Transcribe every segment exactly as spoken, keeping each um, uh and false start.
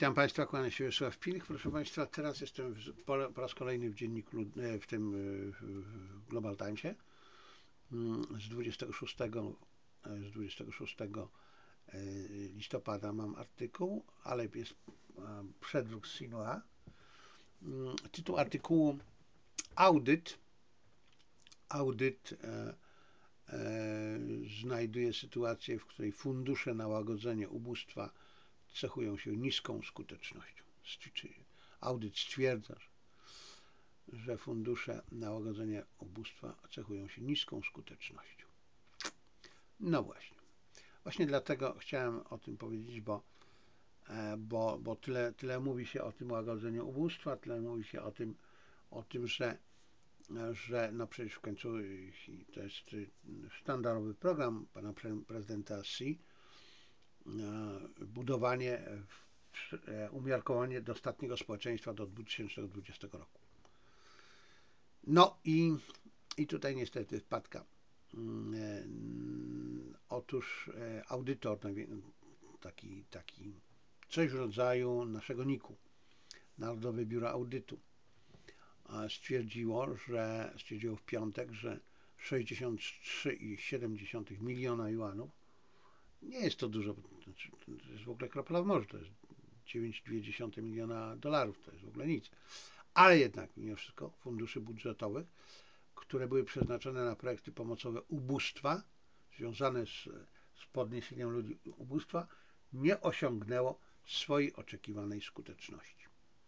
Witam Państwa, kłaniam się Wiesław Pilch. Proszę Państwa, teraz jestem w, po, po raz kolejny w dzienniku, w tym w Global Timesie z dwudziestego szóstego, z dwudziestego szóstego listopada mam artykuł, ale jest przedruk z Sinua. Tytuł artykułu: Audyt Audyt e, e, znajduje sytuację, w której fundusze na łagodzenie ubóstwa cechują się niską skutecznością. Czyli audyt stwierdza, że fundusze na łagodzenie ubóstwa cechują się niską skutecznością. No właśnie. Właśnie dlatego chciałem o tym powiedzieć, bo, bo, bo tyle, tyle mówi się o tym łagodzeniu ubóstwa, tyle mówi się o tym, o tym, że, że no przecież w końcu to jest sztandarowy program pana prezydenta Xi, budowanie, umiarkowanie dostatniego społeczeństwa do dwa tysiące dwudziestego roku. No i, i tutaj niestety wpadka. Otóż audytor, taki, taki coś w rodzaju naszego niku, Narodowe Biuro Audytu, stwierdziło, że stwierdziło w piątek, że sześćdziesiąt trzy przecinek siedem miliona juanów nie jest to dużo, to jest w ogóle kropla w morzu, to jest dziewięć przecinek dwa miliona dolarów, to jest w ogóle nic. Ale jednak mimo wszystko funduszy budżetowych, które były przeznaczone na projekty pomocowe ubóstwa, związane z, z podniesieniem ludzi ubóstwa, nie osiągnęło swojej oczekiwanej skuteczności.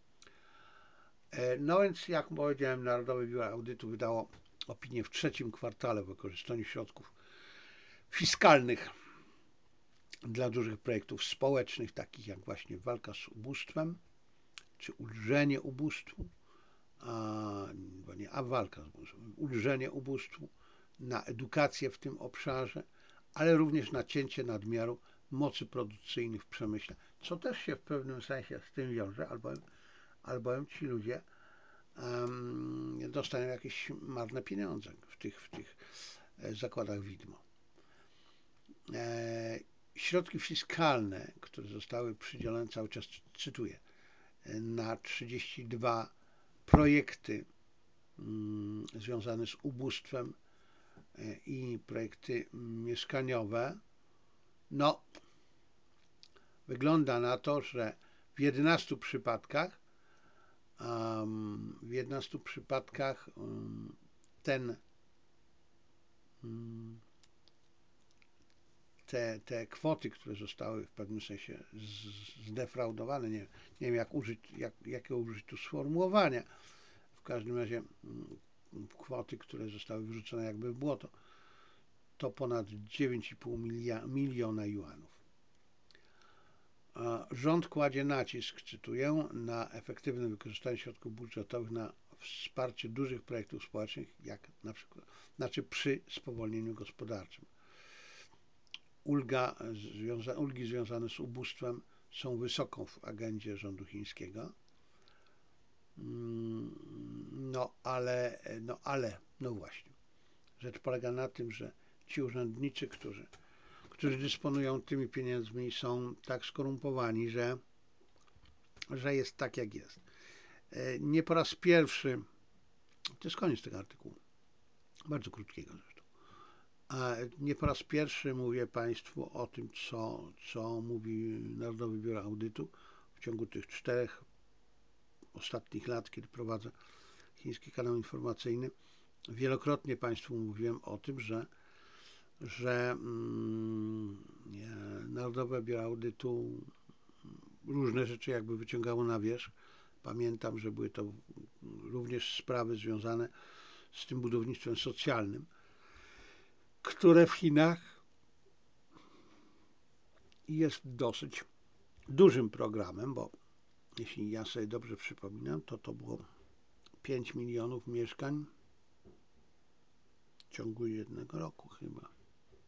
No więc, jak powiedziałem, Narodowe Biuro Audytu wydało opinię w trzecim kwartale o wykorzystaniu środków fiskalnych dla dużych projektów społecznych, takich jak właśnie walka z ubóstwem, czy ulżenie ubóstwu, a, bo nie, a walka z ubóstwem, ulżenie ubóstwu, na edukację w tym obszarze, ale również na cięcie nadmiaru mocy produkcyjnych w przemyśle, co też się w pewnym sensie z tym wiąże, albowiem, albowiem ci ludzie um, dostają jakieś marne pieniądze w tych, w tych zakładach widmo. E, środki fiskalne, które zostały przydzielone, cały czas cytuję, na trzydzieści dwa projekty mm, związane z ubóstwem i projekty mieszkaniowe, no wygląda na to, że w jedenastu przypadkach um, w jedenastu przypadkach um, ten um, te, te kwoty, które zostały w pewnym sensie zdefraudowane, nie, nie wiem jak użyć, jak, jakiego użyć tu sformułowania, w każdym razie um, kwoty, które zostały wyrzucone jakby w błoto, to ponad dziewięć i pół miliona juanów. Rząd kładzie nacisk, cytuję, na efektywne wykorzystanie środków budżetowych na wsparcie dużych projektów społecznych, jak na przykład, znaczy przy spowolnieniu gospodarczym. Ulga, związa, ulgi związane z ubóstwem są wysoko w agendzie rządu chińskiego. No ale, no ale, no właśnie. Rzecz polega na tym, że ci urzędnicy, którzy, którzy dysponują tymi pieniędzmi, są tak skorumpowani, że, że jest tak, jak jest. Nie po raz pierwszy, to jest koniec tego artykułu, bardzo krótkiego zresztą, a nie po raz pierwszy mówię Państwu o tym, co, co mówi Narodowe Biuro Audytu w ciągu tych czterech ostatnich lat, kiedy prowadzę chiński kanał informacyjny. Wielokrotnie Państwu mówiłem o tym, że że mm, Narodowe Biuro Audytu różne rzeczy jakby wyciągało na wierzch. Pamiętam, że były to również sprawy związane z tym budownictwem socjalnym, które w Chinach jest dosyć dużym programem, bo jeśli ja sobie dobrze przypominam, to to było pięć milionów mieszkań w ciągu jednego roku chyba.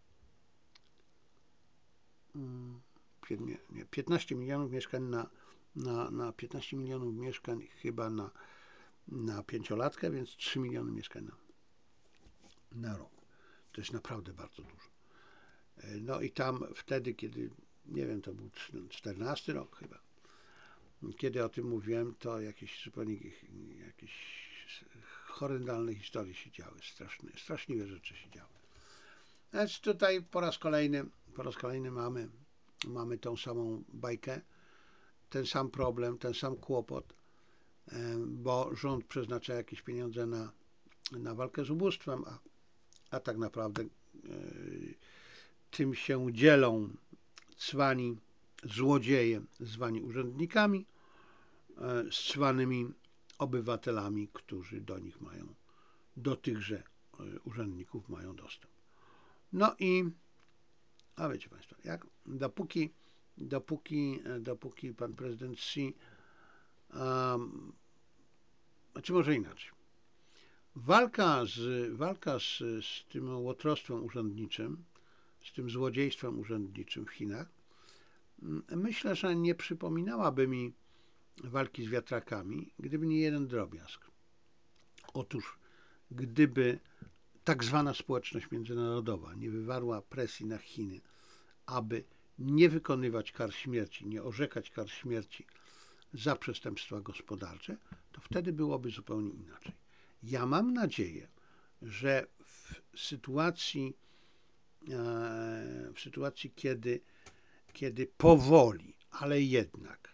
Nie, nie, piętnaście milionów mieszkań na, na, na piętnaście milionów mieszkań chyba na, na pięciolatkę, więc trzy miliony mieszkań na, na rok. To jest naprawdę bardzo dużo. No i tam wtedy, kiedy, nie wiem, to był czternasty rok chyba, Kiedy o tym mówiłem, to jakieś zupełnie jakieś horrendalne historie się działy, straszne, straszliwe rzeczy się działy. Więc tutaj po raz kolejny, po raz kolejny mamy, mamy tą samą bajkę, ten sam problem, ten sam kłopot, bo rząd przeznacza jakieś pieniądze na, na walkę z ubóstwem, a, a tak naprawdę tym się dzielą cwani złodzieje zwani urzędnikami z cwanymi obywatelami, którzy do nich mają, do tychże urzędników mają dostęp. No i, a wiecie Państwo, jak dopóki, dopóki, dopóki pan prezydent Xi, um, znaczy może inaczej, walka z, walka z, z tym łotrostwem urzędniczym, z tym złodziejstwem urzędniczym w Chinach, myślę, że nie przypominałaby mi walki z wiatrakami, gdyby nie jeden drobiazg. Otóż, gdyby tak zwana społeczność międzynarodowa nie wywarła presji na Chiny, aby nie wykonywać kar śmierci, nie orzekać kar śmierci za przestępstwa gospodarcze, to wtedy byłoby zupełnie inaczej. Ja mam nadzieję, że w sytuacji, w sytuacji kiedy, kiedy powoli, ale jednak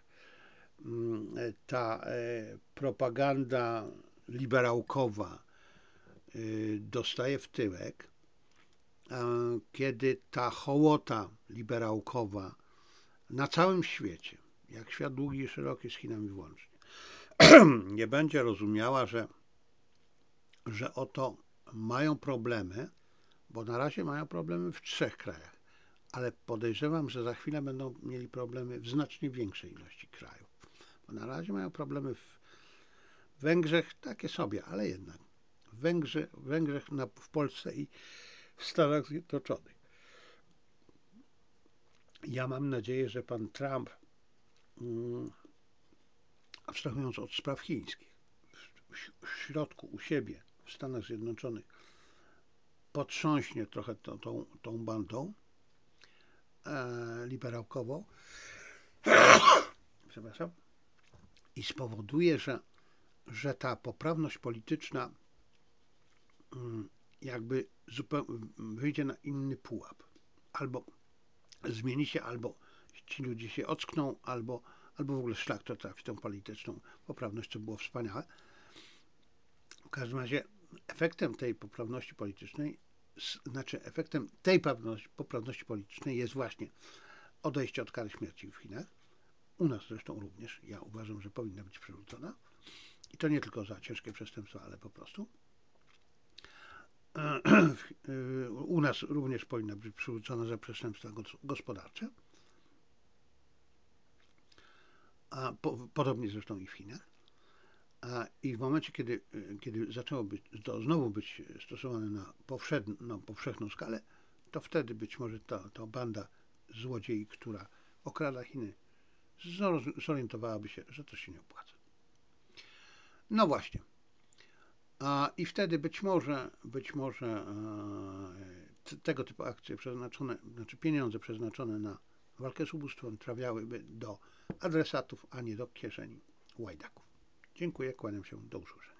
ta propaganda liberałkowa dostaje w tyłek, kiedy ta hołota liberałkowa na całym świecie, jak świat długi i szeroki z Chinami włącznie, nie będzie rozumiała, że, że oto mają problemy, bo na razie mają problemy w trzech krajach, ale podejrzewam, że za chwilę będą mieli problemy w znacznie większej ilości krajów. Bo na razie mają problemy w Węgrzech, takie sobie, ale jednak w Węgrzech, w, Węgrzech, w Polsce i w Stanach Zjednoczonych. Ja mam nadzieję, że pan Trump, abstrahując od spraw chińskich, w środku, u siebie, w Stanach Zjednoczonych, potrząśnie trochę tą, tą, tą bandą e, liberałkową, przepraszam, i spowoduje, że, że ta poprawność polityczna jakby zupełnie wyjdzie na inny pułap. Albo zmieni się, albo ci ludzie się ockną, albo, albo w ogóle szlak to trafi tą polityczną poprawność, co było wspaniałe. W każdym razie efektem tej poprawności politycznej, znaczy efektem tej poprawności politycznej jest właśnie odejście od kary śmierci w Chinach. U nas zresztą również. Ja uważam, że powinna być przywrócona. I to nie tylko za ciężkie przestępstwa, ale po prostu. U nas również powinna być przywrócona za przestępstwa gospodarcze. A po, podobnie zresztą i w Chinach. A, I w momencie, kiedy, kiedy zaczęło być, to znowu być stosowane na powszechną, powszechną skalę, to wtedy być może ta, ta banda złodziei, która okrada Chiny, zorientowałaby się, że to się nie opłaca. No właśnie. A, I wtedy być może, być może e, tego typu akcje przeznaczone, znaczy pieniądze przeznaczone na walkę z ubóstwem trafiałyby do adresatów, a nie do kieszeni łajdaków. Dziękuję, kłaniam się, do usłyszenia.